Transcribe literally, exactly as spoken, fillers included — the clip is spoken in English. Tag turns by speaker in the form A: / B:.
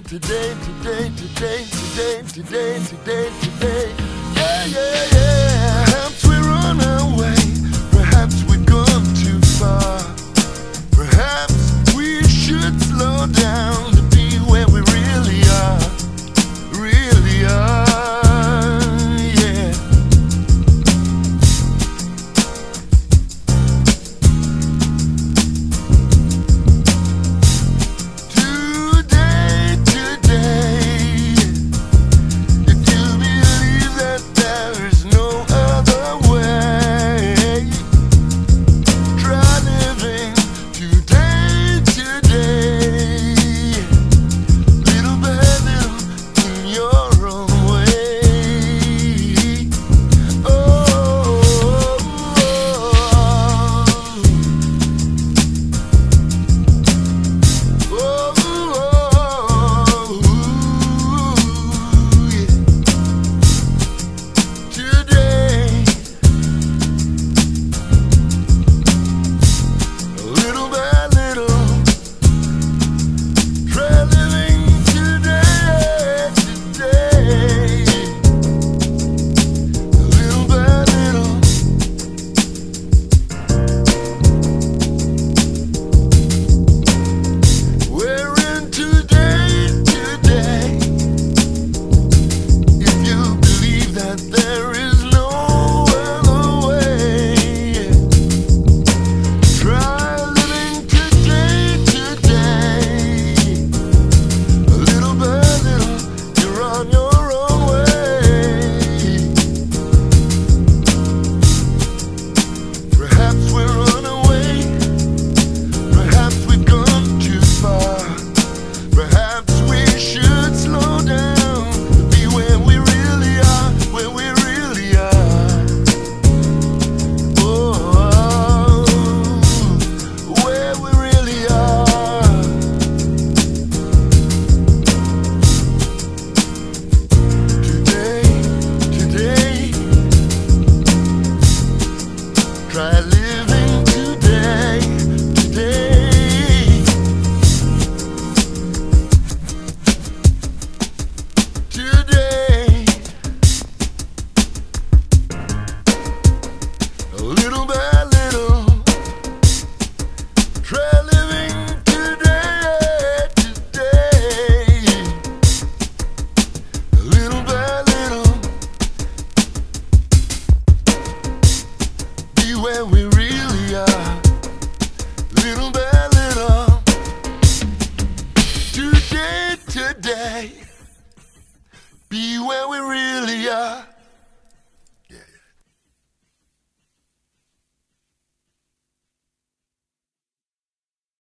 A: today, today, today, today, today, today, today. Yeah, yeah, yeah. Perhaps we run away. Perhaps we've gone too far. Perhaps we should slow down to be where we really are. Really are, yeah. Today, today, if you believe that there is no other way, try living today, today, little by little, in your own way. Oh, oh, oh, yeah. Today, little by little, try living today, today, little by little. We're in today, today. If you believe that there is no other way, try living today, today. Little by little, you're on your own way. Perhaps we're on our way. Perhaps we've gone too far. Perhaps we should slow down to be where we really are, where we really are. Oh, where we really are. Today, today, try living today, today, today, little by little, try living today, today, little by little, be where we really are, little by little, today, today, be where we really are.